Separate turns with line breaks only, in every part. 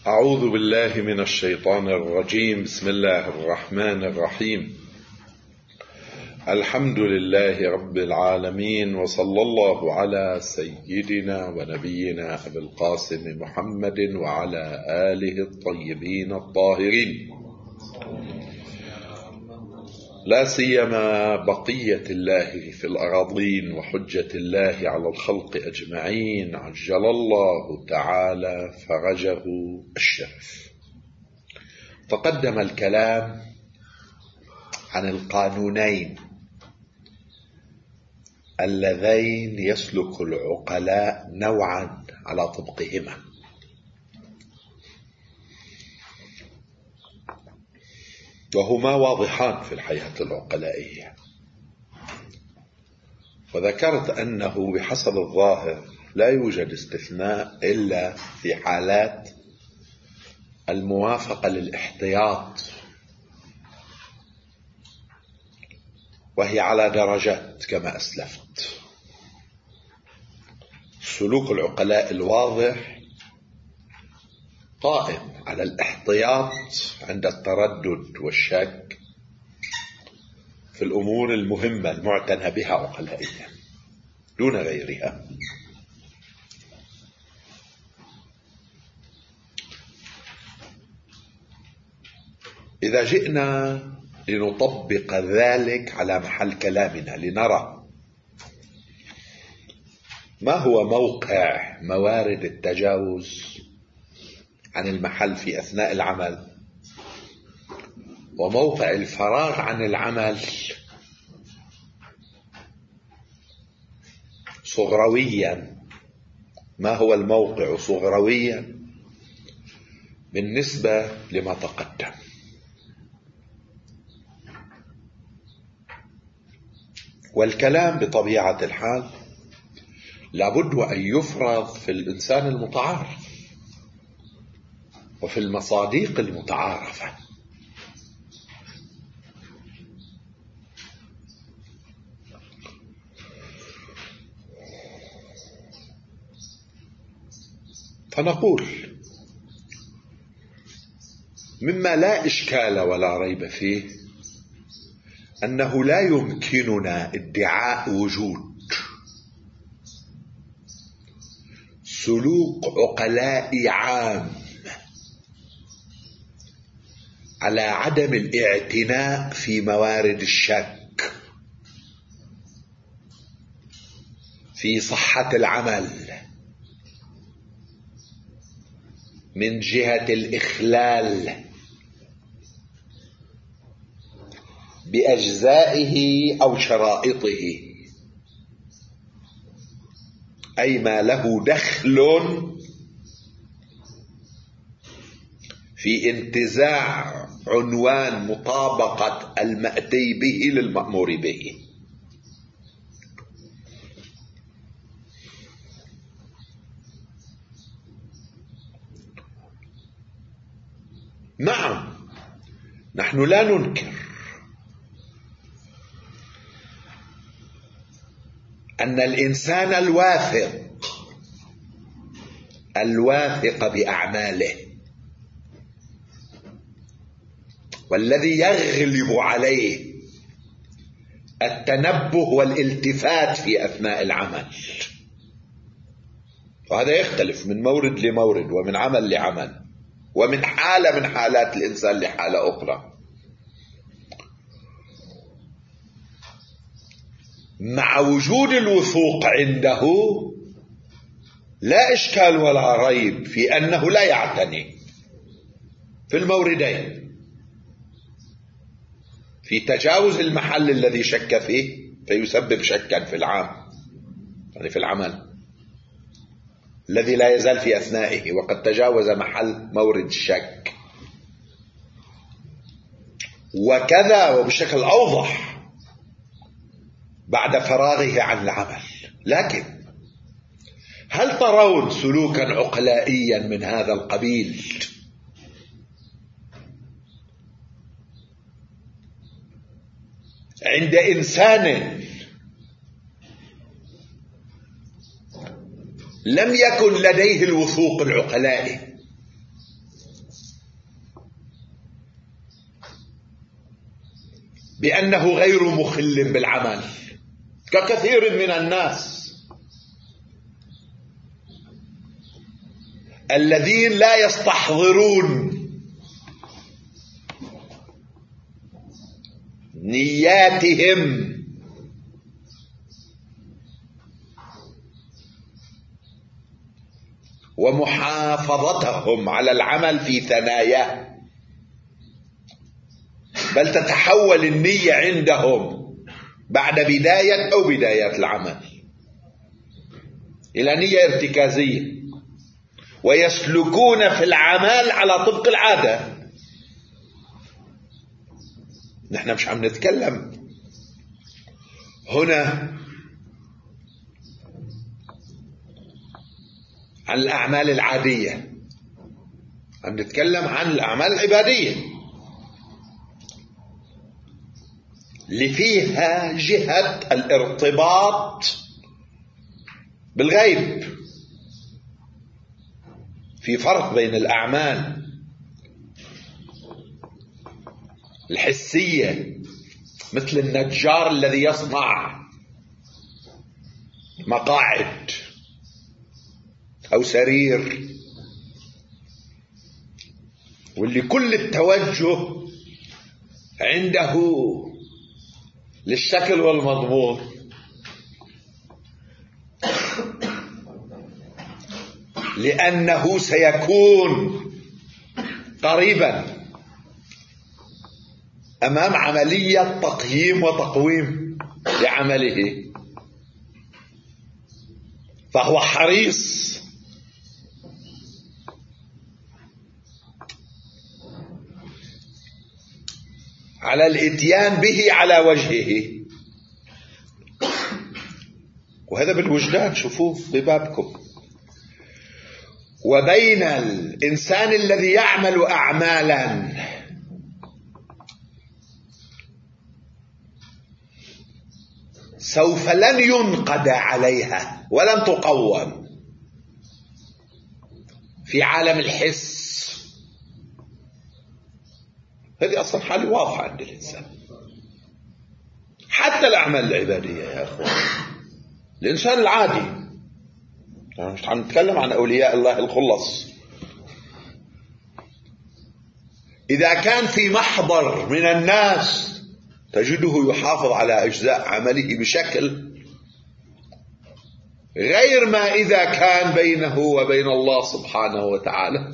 أعوذ بالله من الشيطان الرجيم. بسم الله الرحمن الرحيم. الحمد لله رب العالمين، وصلى الله على سيدنا ونبينا أبي القاسم محمد وعلى آله الطيبين الطاهرين، لا سيما بقية الله في الأراضين وحجة الله على الخلق أجمعين، عجل الله تعالى فرجه الشرف. تقدم الكلام عن القانونين اللذين يسلك العقلاء نوعا على طبقهما، وهما واضحان في الحياة العقلائية. وذكرت أنه بحسب الظاهر لا يوجد استثناء إلا في حالات الموافقة للاحتياط، وهي على درجات كما أسلفت. سلوك العقلاء الواضح قائم على الاحتياط عند التردد والشك في الأمور المهمة المعتنى بها عقلائيا دون غيرها. إذا جئنا لنطبق ذلك على محل كلامنا لنرى ما هو موقع موارد التجاوز عن المحل في أثناء العمل، وموقع الفراغ عن العمل صغرويا، ما هو الموقع صغرويا بالنسبة لما تقدم. والكلام بطبيعة الحال لابد أن يفرض في الإنسان المتعارف وفي المصادق المتعارفة. فنقول مما لا إشكال ولا ريب فيه أنه لا يمكننا ادعاء وجود سلوك عقلاء عام على عدم الاعتناء في موارد الشك في صحة العمل من جهة الإخلال بأجزائه أو شرائطه، أي ما له دخل في انتزاع عنوان مطابقة المأتي به للمأمور به. نعم، نحن لا ننكر أن الإنسان الواثق بأعماله والذي يغلب عليه التنبه والالتفات في أثناء العمل، وهذا يختلف من مورد لمورد ومن عمل لعمل ومن حالة من حالات الإنسان لحالة أخرى، مع وجود الوثوق عنده لا إشكال ولا ريب في أنه لا يعتني في الموردين، في تجاوز المحل الذي شك فيه فيسبب شكا في العام، يعني في العمل الذي لا يزال في أثنائه وقد تجاوز محل مورد الشك، وكذا وبشكل أوضح بعد فراغه عن العمل. لكن هل ترون سلوكا عقلائيا من هذا القبيل عند إنسان لم يكن لديه الوثوق العقلائي بأنه غير مخل بالعمل ككثير من الناس الذين لا يستحضرون نياتهم ومحافظتهم على العمل في ثناياه، بل تتحول النية عندهم بعد بداية أو بدايات العمل إلى نية ارتكازية، ويسلكون في العمل على طبق العادة. نحن مش عم نتكلم هنا عن الأعمال العادية، عم نتكلم عن الأعمال العبادية اللي فيها جهة الارتباط بالغيب. في فرق بين الأعمال الحسية مثل النجار الذي يصنع مقاعد أو سرير، واللي كل التوجه عنده للشكل والمضمون، لأنه سيكون قريبا أمام عملية تقييم وتقويم لعمله، فهو حريص على الاتيان به على وجهه. وهذا بالوجدان، شوفوه ببابكم. وبين الإنسان الذي يعمل أعمالا سوف لن ينقد عليها ولن تقوم في عالم الحس، هذه أصلا حالة واضحة عند الإنسان. حتى الأعمال العبادية يا أخوان، الإنسان العادي، مش عم نتكلم عن أولياء الله الخلص، إذا كان في محضر من الناس تجده يحافظ على أجزاء عمله بشكل غير ما إذا كان بينه وبين الله سبحانه وتعالى.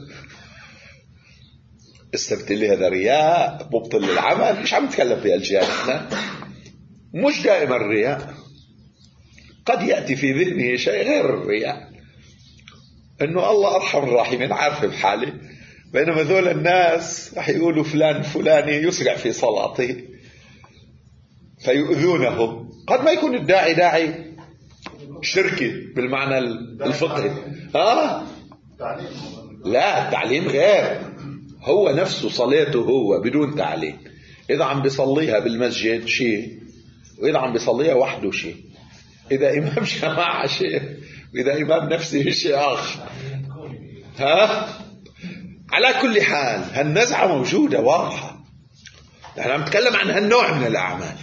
استبتلي هذا رياء مبطل للعمل. مش عم نتكلم في الجهات، احنا مش دائما الرياء، قد يأتي في ذهنه شيء غير الرياء، انه الله ارحم الراحمين عارف بحالي، بينما ذول الناس رح يقولوا فلان فلاني يسرع في صلاته فيؤذونهم. قد ما يكون الداعي داعي شركي بالمعنى الفقهي، لا التعليم غير، هو نفسه صلاته هو بدون تعليم، إذا عم بيصليها بالمسجد شيء، وإذا عم بيصليها وحده شيء، إذا إمام جماعة شيء، وإذا إمام نفسه شيء آخر. على كل حال هالنزعة موجودة واضحة. نحن عم نتكلم عن هالنوع من الأعمال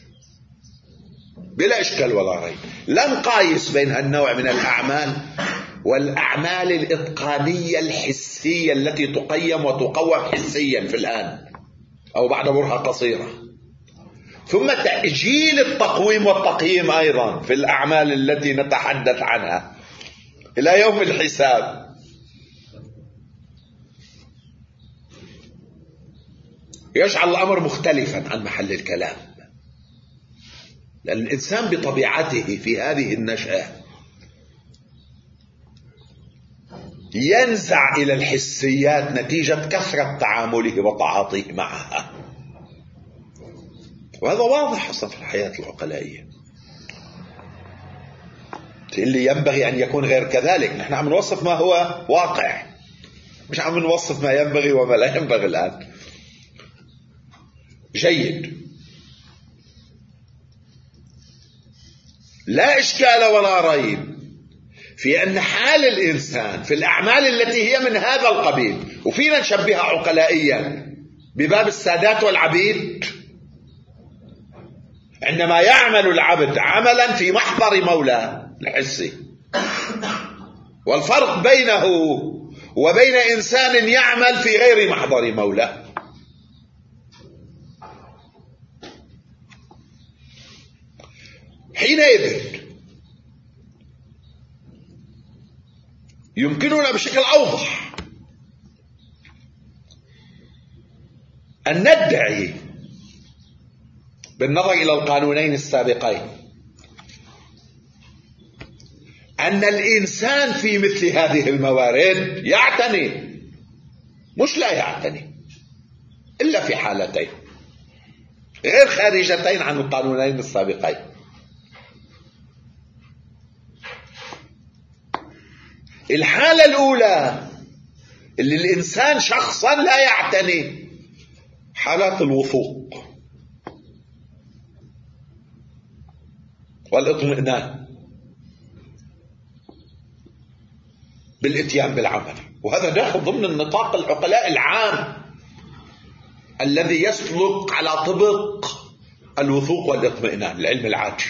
بلا إشكال ولا ريب. لا نقايس بين هالنوع من الأعمال والأعمال الإتقانية الحسية التي تقيم وتقوم حسيا في الآن أو بعد برهة قصيرة، ثم تأجيل التقويم والتقييم أيضا في الأعمال التي نتحدث عنها إلى يوم الحساب. يجعل الأمر مختلفا عن محل الكلام، لأن الإنسان بطبيعته في هذه النشأة ينزع إلى الحسيات نتيجة كثرة تعامله وتعاطيه معها، وهذا واضح أصلا في الحياة العقلائية. اللي ينبغي أن يكون غير كذلك. نحن عم نوصف ما هو واقع، مش عم نوصف ما ينبغي وما لا ينبغي الآن. جيد، لا إشكال ولا ريب في أن حال الإنسان في الأعمال التي هي من هذا القبيل، وفينا نشبهها عقلائيا بباب السادات والعبيد، عندما يعمل العبد عملا في محضر مولاه الحسي، والفرق بينه وبين إنسان يعمل في غير محضر مولاه. حينئذ يمكننا بشكل أوضح أن ندعي بالنظر إلى القانونين السابقين أن الإنسان في مثل هذه الموارد يعتني، مش لا يعتني، إلا في حالتين غير خارجتين عن القانونين السابقين. الحالة الأولى اللي الإنسان شخصا لا يعتني، حالات الوثوق والاطمئنان بالاتيان بالعمل، وهذا داخل ضمن النطاق العقلاء العام الذي يسلك على طبق الوثوق والاطمئنان، العلم العاجي.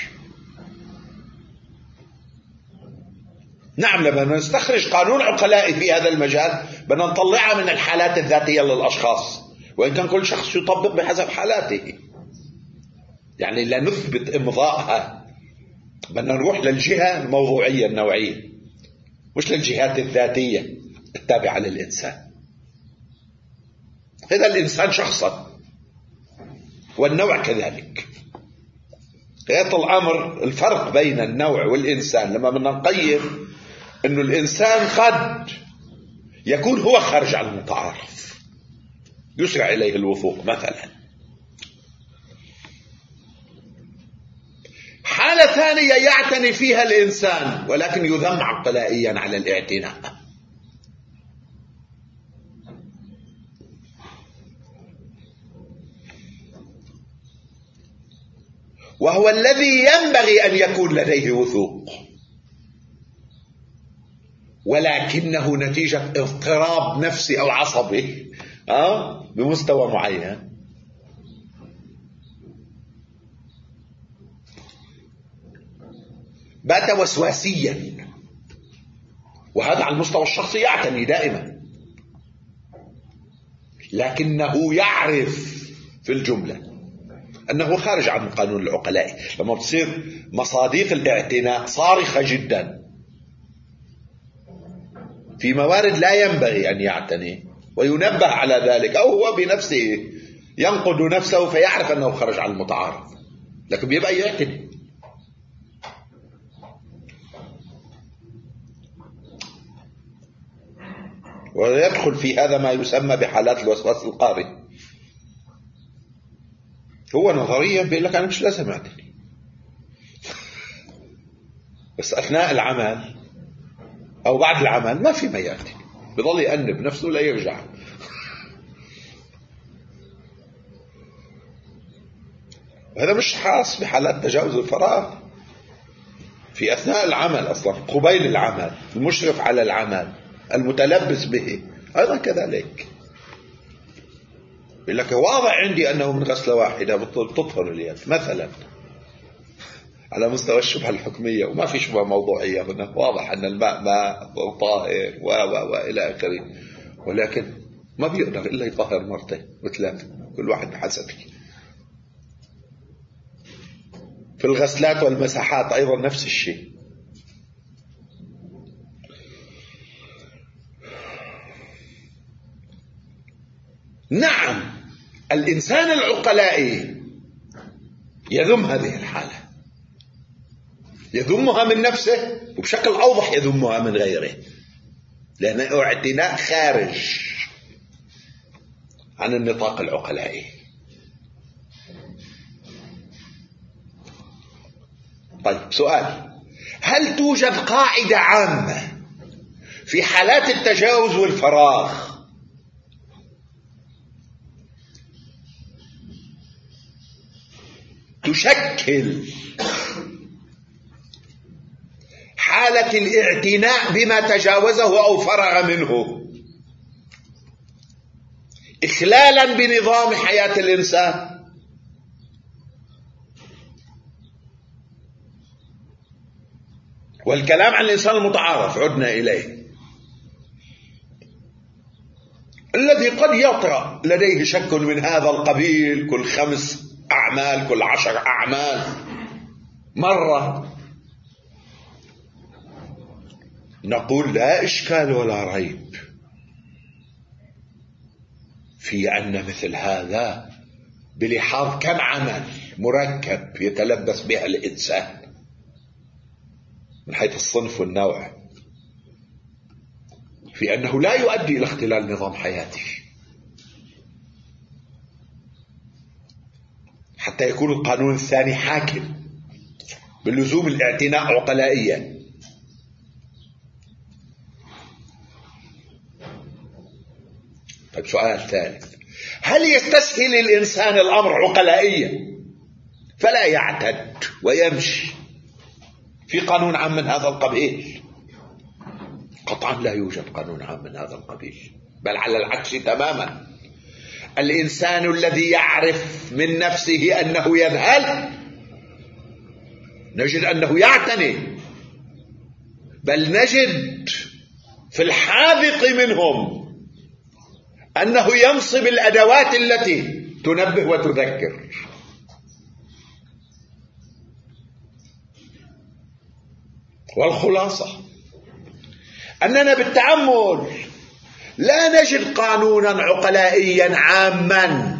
نعم، لما نستخرج قانون عقلائي في هذا المجال بدنا نطلعها من الحالات الذاتية للأشخاص، وإن كان كل شخص يطبق بحسب حالاته، يعني لا نثبت إمضاءها، بدنا نروح للجهة الموضوعية النوعية، مش للجهات الذاتية التابعة للإنسان. هذا الإنسان شخصا والنوع كذلك. غاية الأمر الفرق بين النوع والإنسان لما بدنا نقيم أنه الإنسان قد يكون هو خارج عن المتعارف، يسرع إليه الوثوق مثلا. حالة ثانية يعتني فيها الإنسان ولكن يذم عقلائيا على الاعتناء، وهو الذي ينبغي أن يكون لديه وثوق، ولكنه نتيجة اضطراب نفسي أو عصبي بمستوى معين بات وسواسيا، وهذا على المستوى الشخصي يعتني دائما، لكنه يعرف في الجملة أنه خارج عن قانون العقلاء. لما بتصير مصاديق الاعتناء صارخة جدا في موارد لا ينبغي أن يعتني وينبه على ذلك، أو هو بنفسه ينقد نفسه فيعرف أنه خرج عن المتعارف، لكن بيبقى يعتني. ويدخل في هذا ما يسمى بحالات الوسواس القهري. هو نظريا بيقول لك أنا مش لازم أعتني، بس أثناء العمل أو بعد العمل ما في ما يعتني، بضل يأنب نفسه لا يرجع. وهذا مش خاص بحالات تجاوز الفراغ، في أثناء العمل أصلا، قبيل العمل، المشرف على العمل، المتلبس به أيضا كذلك. يقول لك واضح عندي أنه من غسلة واحدة بتطهر اليد مثلا على مستوى الشبهة الحكمية، وما في شبهة موضوعية، واضح أن الماء ماء طاهر وإلى آخره، ولكن ما بيقدر إلا يطهر مرتين وثلاثة، كل واحد بحسبه. في الغسلات والمساحات أيضا نفس الشيء. نعم، الإنسان العقلائي يذم هذه الحالة، يذمها من نفسه، وبشكل أوضح يذمها من غيره، لأنه اعتناء خارج عن النطاق العقلائي. طيب سؤال: هل توجد قاعدة عامة في حالات التجاوز والفراغ تشكل حالة الاعتناء بما تجاوزه أو فرغ منه إخلالا بنظام حياة الإنسان؟ والكلام عن الإنسان المتعارف عدنا إليه، الذي قد يطرأ لديه شك من هذا القبيل كل 5 أعمال، كل 10 أعمال مرة، نقول لا إشكال ولا ريب في أن مثل هذا بلحاظ كم عمل مركب يتلبس بها الإنسان من حيث الصنف والنوع، في أنه لا يؤدي إلى اختلال نظام حياته حتى يكون القانون الثاني حاكم باللزوم الاعتناء عقلائيا. طيب سؤال ثالث، هل يستسهل الإنسان الأمر عقلائيا فلا يعتد ويمشي في قانون عام من هذا القبيل؟ قطعا لا يوجد قانون عام من هذا القبيل، بل على العكس تماما. الإنسان الذي يعرف من نفسه أنه يذهل نجد أنه يعتني، بل نجد في الحاذق منهم أنه ينصب الأدوات التي تنبه وتذكر. والخلاصة أننا بالتأمل لا نجد قانونا عقلائيا عاما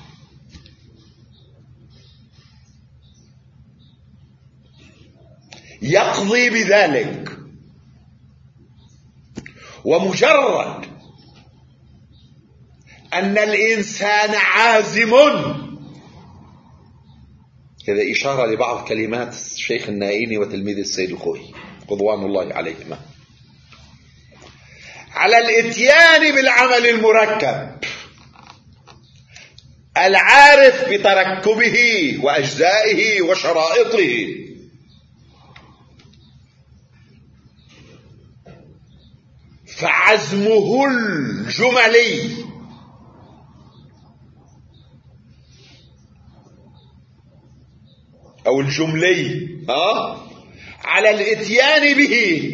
يقضي بذلك، ومجرد أن الإنسان عازم، كذا إشارة لبعض كلمات الشيخ النائيني وتلميذ السيد الخوئي رضوان الله عليهما على الاتيان بالعمل المركب العارف بتركبه وأجزائه وشرائطه، فعزمه الجملي أو الجملي على الاتيان به،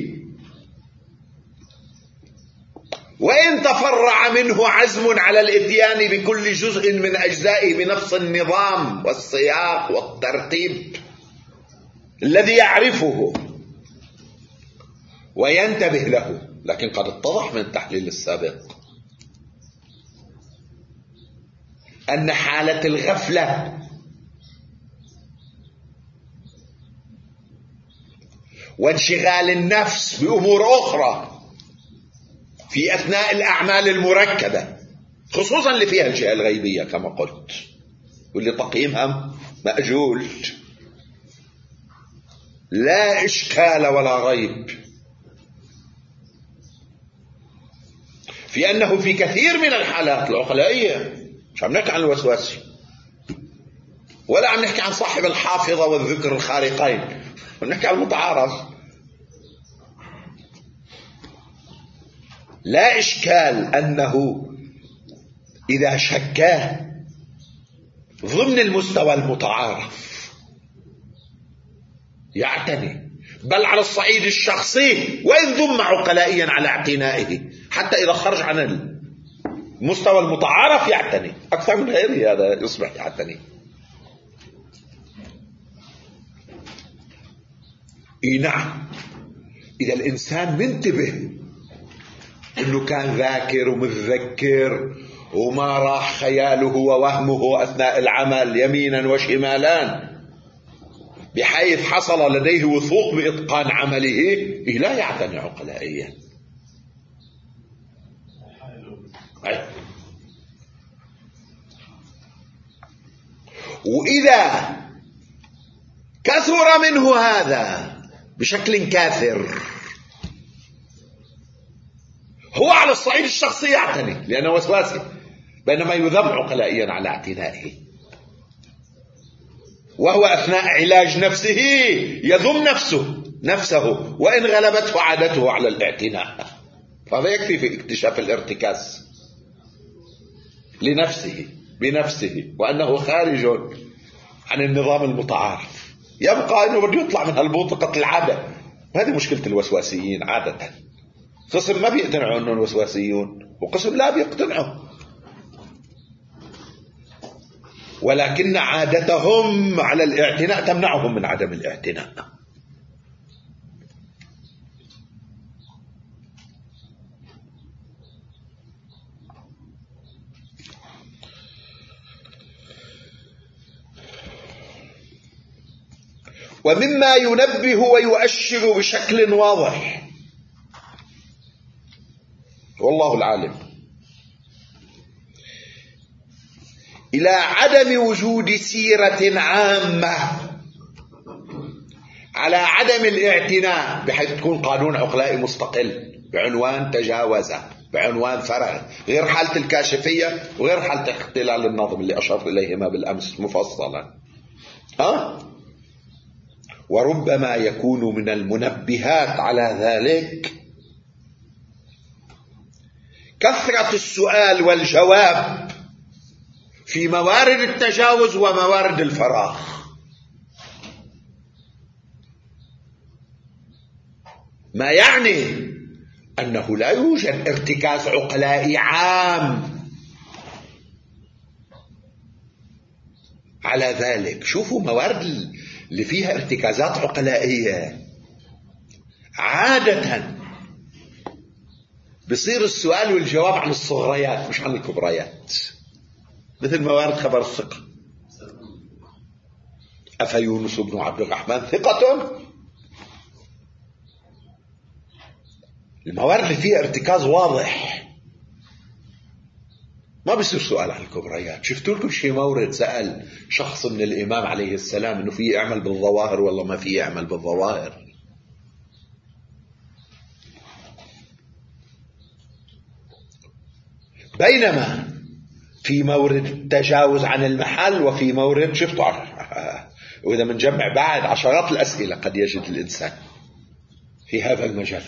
وإن تفرع منه عزم على الاتيان بكل جزء من أجزائه بنفس النظام والسياق والترتيب الذي يعرفه وينتبه له، لكن قد اتضح من التحليل السابق أن حالة الغفلة وانشغال النفس بأمور أخرى في أثناء الأعمال المركبة، خصوصا اللي فيها الجهة الغيبية كما قلت واللي تقييمها مأجول، لا إشكال ولا ريب في أنه في كثير من الحالات العقلائية، مش عم نحكي عن الوسواسي ولا عم نحكي عن صاحب الحافظة والذكر الخارقين، عم نحكي عن المتعارف، لا إشكال أنه إذا شكاه ضمن المستوى المتعارف يعتني، بل على الصعيد الشخصي وإن ضم عقلائيا على اعتنائه، حتى إذا خرج عن المستوى المتعارف يعتني أكثر من غيره، هذا يصبح يعتني. نعم، إذا الإنسان منتبه إنه كان ذاكر ومتذكر وما راح خياله ووهمه أثناء العمل يمينا وشمالا بحيث حصل لديه وثوق بإتقان عمله، لا يعتني عقلائيا. وإذا كثر منه هذا بشكل كاثر هو على الصعيد الشخصي يعتني لأنه وسواسي، بينما يذم عقلائيا على اعتنائه، وهو أثناء علاج نفسه يذم نفسه وإن غلبته عادته على الاعتناء، فهذا يكفي في اكتشاف الارتكاز لنفسه بنفسه وأنه خارج عن النظام المتعارف. يبقى أنه بده يطلع من هالبوطقة العادة وهذه مشكلة الوسواسيين عادة، قسم ما بيقتنعوا أنهم وسواسيون وقسم لا بيقتنعوا، ولكن عادتهم على الاعتناء تمنعهم من عدم الاعتناء. ومما ينبه ويؤشر بشكل واضح والله العالم إلى عدم وجود سيرة عامة على عدم الاعتناء، بحيث تكون قانون عقلائي مستقل بعنوان تجاوز، بعنوان فرغ، غير حالة الكاشفية وغير حالة اختلال النظم اللي أشرت إليهما بالأمس مفصلا. وربما يكون من المنبهات على ذلك كثرة السؤال والجواب في موارد التجاوز وموارد الفراغ. ما يعني أنه لا يوجد ارتكاز عقلائي عام على ذلك. شوفوا موارد اللي فيها ارتكازات عقلائية عادة بصير السؤال والجواب عن الصغريات مش عن الكبريات، مثل موارد خبر الثقة. أفيونس بن عبد الرحمن ثقة؟ الموارد اللي فيها ارتكاز واضح ما بيصير سؤال عن الكبريات. شفتوا لكم شيء مورد سأل شخص من الإمام عليه السلام إنه فيه يعمل بالظواهر والله ما فيه يعمل بالظواهر؟ بينما في مورد التجاوز عن المحل وفي مورد شفتوا وإذا منجمع بعد عشرات الأسئلة قد يجد الإنسان في هذا المجال،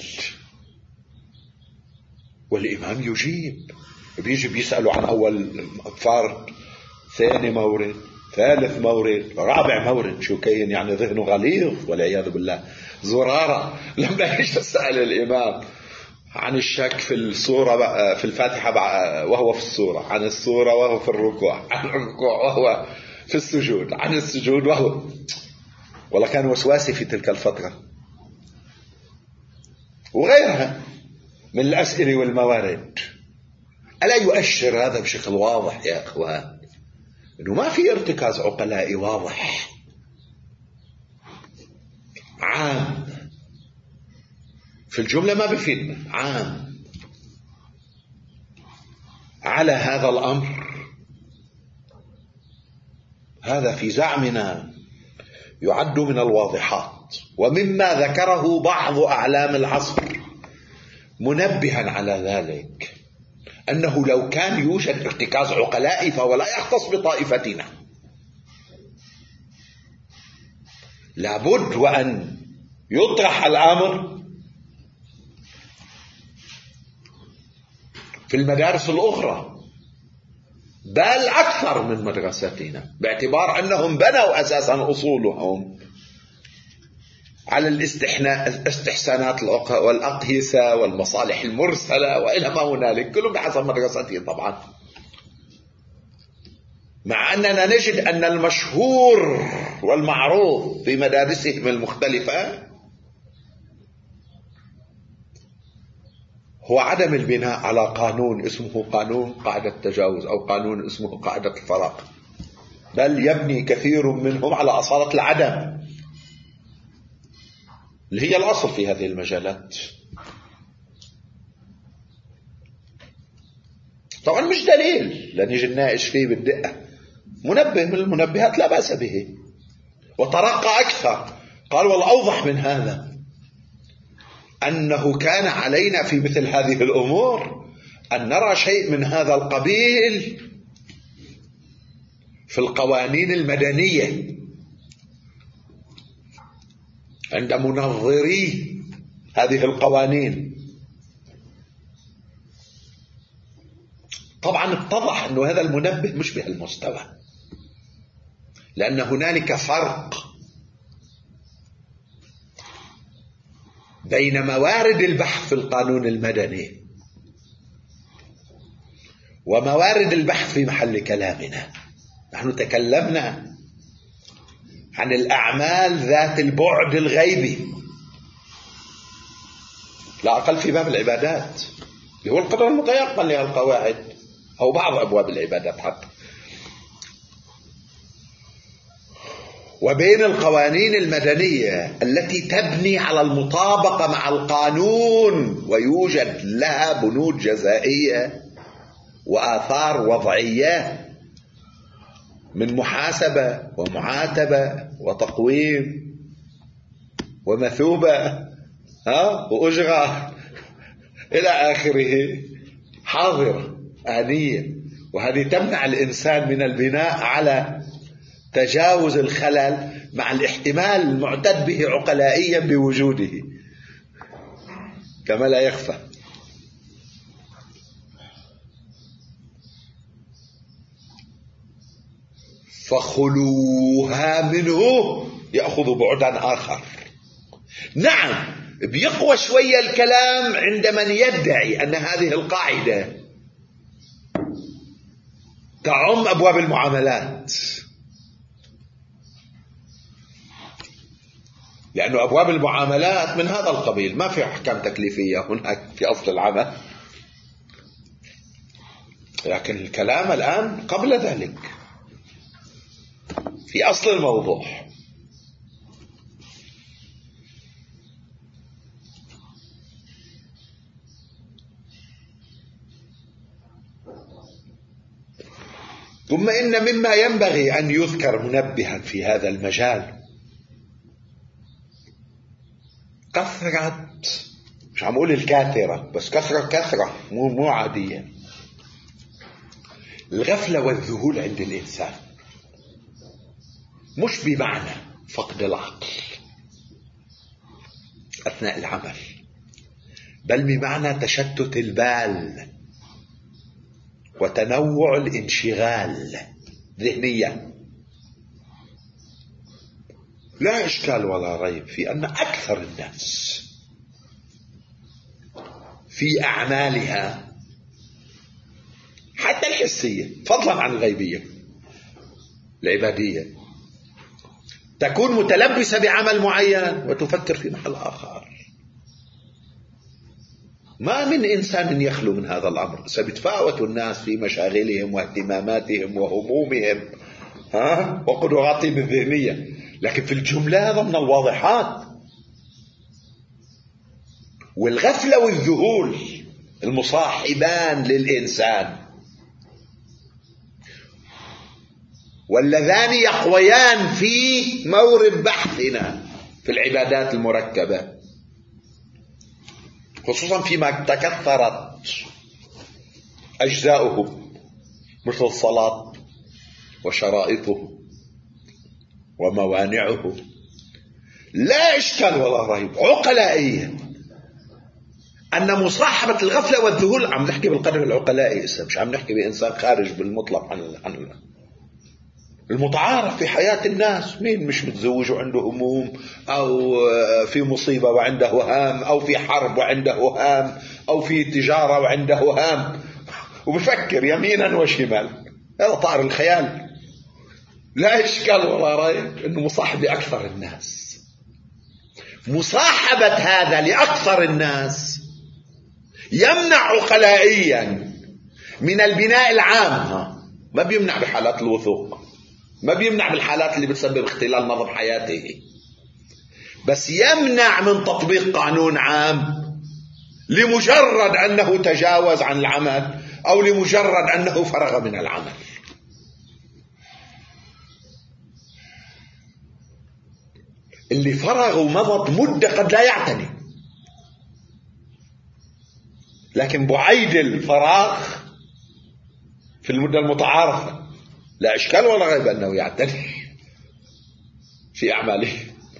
والإمام يجيب، بيجي بيسألوا عن أول فرد، ثاني مورد، ثالث مورد، رابع مورد. شو كين يعني ذهنه غليظ والعياذ بالله. زرارة لما يجي سأل الإمام عن الشك في الصورة في الفاتحة وهو في الصورة، عن الصورة وهو في الركوع، عن الركوع وهو في السجود، عن السجود وهو والله كان وسواسي في تلك الفترة، وغيرها من الأسئلة والموارد. ألا يؤشر هذا بشكل واضح يا أخوان أنه ما في ارتكاز عقلائي واضح عام في الجملة؟ ما بفيدنا عام على هذا الأمر. هذا في زعمنا يعد من الواضحات، ومما ذكره بعض أعلام العصر منبها على ذلك أنه لو كان يوجد ارتكاز عقلائي فهو لا يختص بطائفتنا، لابد وأن يطرح الأمر في المدارس الأخرى، بل أكثر من مدرستنا، باعتبار أنهم بنوا أساسا أصولهم على الاستحسانات والأقيسة والمصالح المرسلة وإلى ما هنالك، كلهم بحسب مدرستهم طبعا. مع أننا نجد أن المشهور والمعروف في مدارسهم المختلفة هو عدم البناء على قانون اسمه قانون قاعدة التجاوز أو قانون اسمه قاعدة الفراغ، بل يبني كثير منهم على أصالة العدم اللي هي الأصل في هذه المجالات. طبعا مش دليل لن يجي الناقش فيه بالدقة، منبه من المنبهات لا بأس به، وترقى أكثر قال والأوضح من هذا أنه كان علينا في مثل هذه الأمور أن نرى شيء من هذا القبيل في القوانين المدنية عند منظري هذه القوانين. طبعا اتضح أن هذا المنبه مش بهالمستوى، لأن هنالك فرق بين موارد البحث في القانون المدني وموارد البحث في محل كلامنا. نحن تكلمنا عن الأعمال ذات البعد الغيبي لا أقل في باب العبادات اللي هو القدر المتيقن للقواعد أو بعض أبواب العبادات حتى، وبين القوانين المدنية التي تبني على المطابقة مع القانون ويوجد لها بنود جزائية وآثار وضعية من محاسبة ومعاتبة وتقويم ومثوبة وأجرة إلى آخره حاضرة آنية، وهذه تمنع الإنسان من البناء على تجاوز الخلل مع الاحتمال المعتد به عقلائيا بوجوده كما لا يخفى. فخلوها منه يأخذ بعدا آخر. نعم بيقوى شوية الكلام عند من يدعي أن هذه القاعدة تعم أبواب المعاملات، لأنه أبواب المعاملات من هذا القبيل، ما في أحكام تكليفية هناك في أصل العمل، لكن الكلام الآن قبل ذلك في أصل الموضوع. ثم إن مما ينبغي أن يذكر منبها في هذا المجال كثرة، مش عم أقول الكاثرة بس كثرة مو عادية، الغفلة والذهول عند الإنسان، مش بمعنى فقد العقل أثناء العمل، بل بمعنى تشتت البال وتنوع الانشغال ذهنيا. لا إشكال ولا ريب في أن أكثر الناس في أعمالها حتى الحسية فضلا عن الغيبية العبادية تكون متلبسة بعمل معين وتفكر في محل آخر. ما من إنسان يخلو من هذا الأمر، سيتفاوت الناس في مشاغلهم واهتماماتهم وهمومهم وقدراتهم الذهنية، لكن في الجملة هذا من الواضحات. والغفلة والذهول المصاحبان للإنسان واللذان يقويان في مورد بحثنا في العبادات المركبة، خصوصا فيما تكثرت أجزاؤه مثل الصلاة وشرائطه وموانعه. لا إشكال ولا ريب عقلائيا أن مصاحبة الغفلة والذهول، عم نحكي بالقدر العقلائي، مش عم نحكي بإنسان خارج بالمطلق عن المتعارف في حياة الناس. مين مش متزوج وعنده هموم، أو في مصيبة وعنده هام، أو في حرب وعنده هام، أو في تجارة وعنده هام وبفكر يمينا وشمال، هذا طائر الخيال. لا إشكال ولا ريب أنه مصاحب لأكثر الناس. مصاحبة هذا لأكثر الناس يمنع عقلائيا من البناء العام، ما بيمنع بحالات الوثوق، ما بيمنع بالحالات اللي بتسبب اختلال نظم حياته، بس يمنع من تطبيق قانون عام لمجرد أنه تجاوز عن العمل أو لمجرد أنه فرغ من العمل. اللي فرغ ومضت مدة قد لا يعتني، لكن بعيد الفراغ في المدة المتعارفة لا إشكال ولا ريب أنه يعتني في أعماله،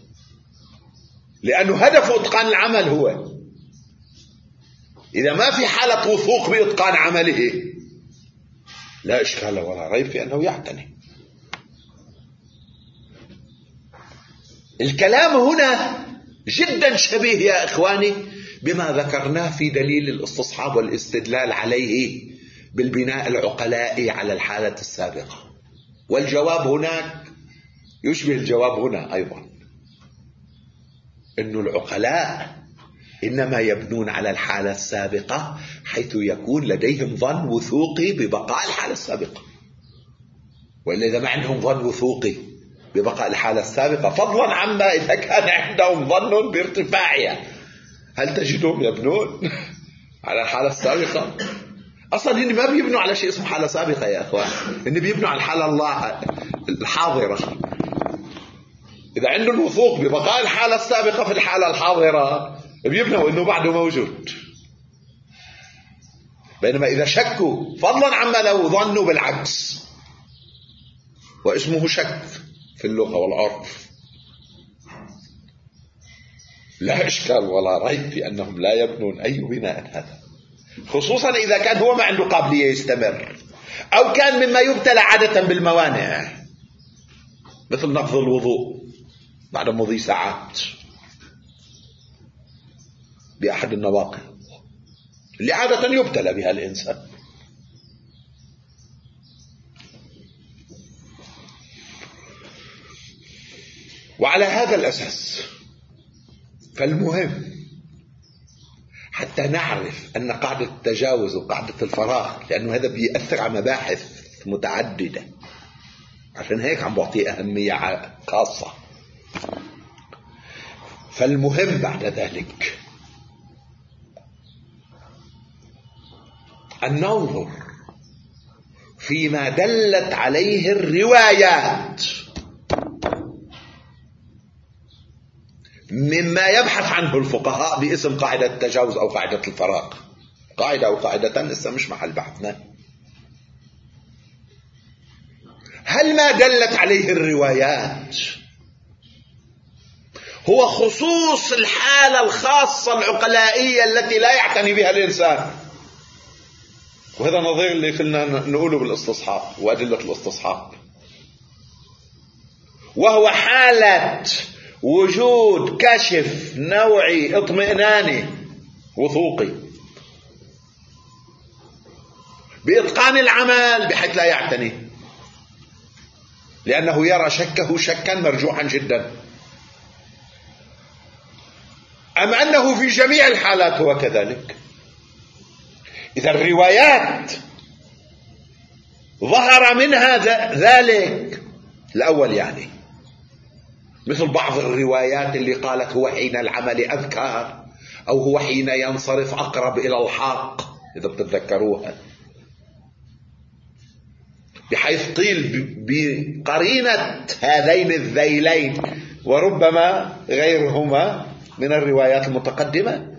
لأنه هدف إتقان العمل هو. إذا ما في حالة وثوق بإتقان عمله لا إشكال ولا ريب في أنه يعتني. الكلام هنا جدا شبيه يا إخواني بما ذكرناه في دليل الاستصحاب والاستدلال عليه بالبناء العقلائي على الحالة السابقة. والجواب هناك يشبه الجواب هنا أيضا، إنه العقلاء إنما يبنون على الحالة السابقة حيث يكون لديهم ظن وثوقي ببقاء الحالة السابقة، وإلا إذا ما عندهم ظن وثوقي ببقاء الحالة السابقة فضلا عما إذا كان عندهم ظن بارتفاعها، هل تجدهم يبنون على الحالة السابقة؟ أصلا هن ما بيبنوا على شيء اسمه حالة سابقة يا أخوان، هن بيبنوا على الحالة الحاضرة. إذا عندهم وثوق ببقاء الحالة السابقة في الحالة الحاضرة بيبنوا إنه بعده موجود. بينما إذا شكوا فضلا عما لو ظنوا بالعكس، واسمه شك في اللغة والعرف، لا إشكال ولا ريب في أنهم لا يبنون أي بناء هذا، خصوصا إذا كان هو ما عنده قابلية يستمر، أو كان مما يبتلى عادة بالموانع، مثل نقض الوضوء بعد مضي ساعات بأحد النواقض اللي عادة يبتلى بها الإنسان. وعلى هذا الأساس فالمهم حتى نعرف أن قاعدة التجاوز وقاعدة الفراغ، لأنه هذا بيأثر على مباحث متعددة، عشان هيك عم بعطيه أهمية خاصة. فالمهم بعد ذلك أن ننظر فيما دلت عليه الروايات مما يبحث عنه الفقهاء باسم قاعدة التجاوز أو قاعدة الفراغ. قاعدة أو قاعدتان لسه مش محل بحثنا. هل ما دلت عليه الروايات هو خصوص الحالة الخاصة العقلائية التي لا يعتني بها الإنسان؟ وهذا نظير اللي كنا نقوله بالاستصحاب وأدلة الاستصحاب، وهو حالة وجود كشف نوعي اطمئناني وثوقي بإتقان العمل بحيث لا يعتني، لأنه يرى شكه شكا مرجوحا جدا، أم أنه في جميع الحالات هو كذلك؟ إذا الروايات ظهر منها ذلك الأول، يعني مثل بعض الروايات اللي قالت هو حين العمل أذكار، أو هو حين ينصرف أقرب إلى الحق، إذا بتتذكروها، بحيث قيل بقرينة هذين الذيلين وربما غيرهما من الروايات المتقدمة.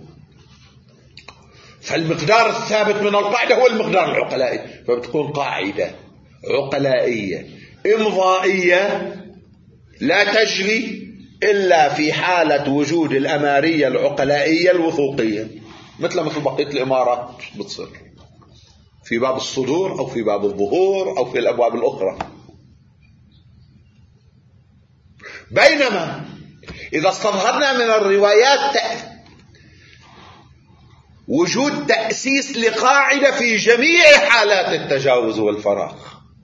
فالمقدار الثابت من القاعدة هو المقدار العقلائي، فبتكون قاعدة عقلائية إمضائية لا تجري إلا في حالة وجود الأمارية العقلائية الوثوقية، مثل بقية الإمارات بتصير في باب الصدور أو في باب الظهور أو في الأبواب الأخرى. بينما إذا استظهرنا من الروايات وجود تأسيس لقاعدة في جميع حالات التجاوز والفراغ،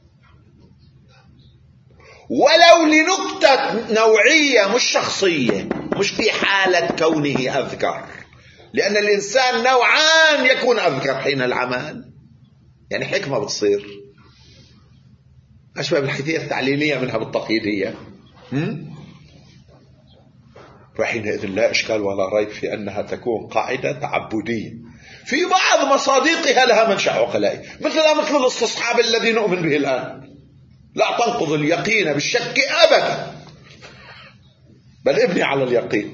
ولو لنكتة نوعية مش شخصية، مش في حالة كونه أذكر، لأن الإنسان نوعان يكون أذكر حين العمل، يعني حكمة بتصير أشبه بالحيثية التعليلية منها بالتقييدية. وحينئذ لا إشكال ولا ريب في أنها تكون قاعدة تعبدية في بعض مصادقها لها منشأ عقلائي، مثل الاستصحاب الذي نؤمن به الآن، لا تنقض اليقين بالشك أبدا، بل ابني على اليقين.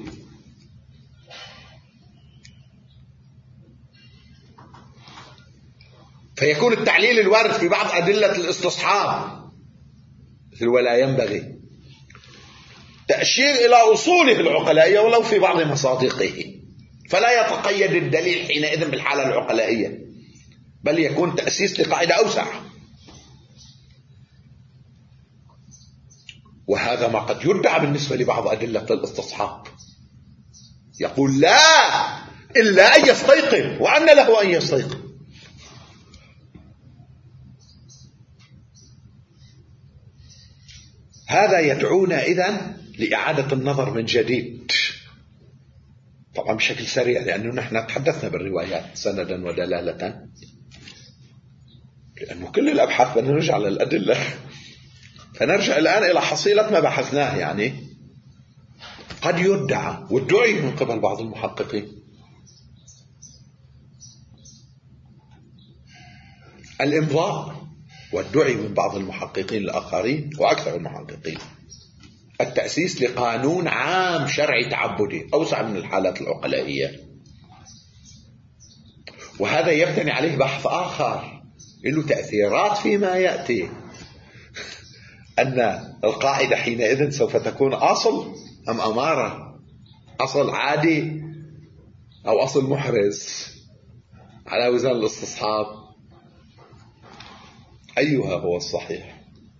فيكون التعليل الوارد في بعض أدلة الاستصحاب ولا ينبغي تأشير إلى أصوله العقلائية ولو في بعض مصادقه، فلا يتقيد الدليل حينئذ بالحالة العقلائية، بل يكون تأسيس لقاعدة أوسع. وهذا ما قد يدعى بالنسبة لبعض أدلة الاستصحاب، يقول لا إلا أن يستيقظ، وأن له أن يستيقظ. هذا يدعونا إذن لإعادة النظر من جديد، طبعا بشكل سريع، لأنه نحن تحدثنا بالروايات سندا ودلالة، لأنه كل الأبحاث بدنا نرجع للأدلة. فنرجع الآن إلى حصيلة ما بحثناه. يعني قد يدعى والدعي من قبل بعض المحققين الإمضاء، والدعي من بعض المحققين الآخرين وأكثر المحققين التأسيس لقانون عام شرعي تعبدي أوسع من الحالات العقلائية. وهذا يبتني عليه بحث آخر له تأثيرات فيما يأتي، أن القاعدة حينئذ سوف تكون أصل أم أمارة، أصل عادي أو أصل محرز على وزن الاستصحاب، أيها هو الصحيح؟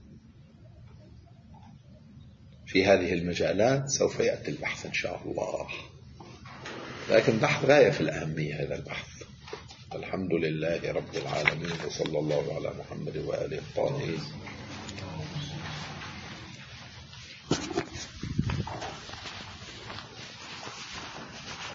في هذه المجالات سوف يأتي البحث إن شاء الله، لكن بحث غاية في الأهمية هذا البحث. الحمد لله رب العالمين، وصلى الله على محمد وآله الطاهرين.